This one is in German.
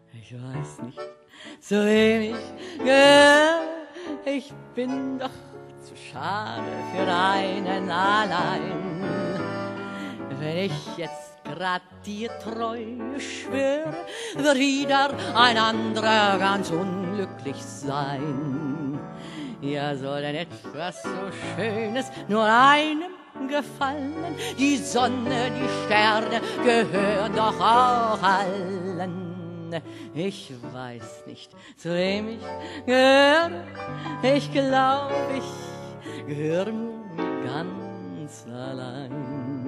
Ich weiß nicht, zu wem ich gehöre. Ich bin doch zu schade für einen allein. Wenn ich jetzt grad dir Treue schwöre, wird wieder ein anderer ganz unglücklich sein. Ja, soll denn etwas so Schönes nur einem gefallen? Die Sonne, die Sterne gehören doch auch allen. Ich weiß nicht, zu wem ich gehöre. Ich glaub, ich gehöre mir ganz allein.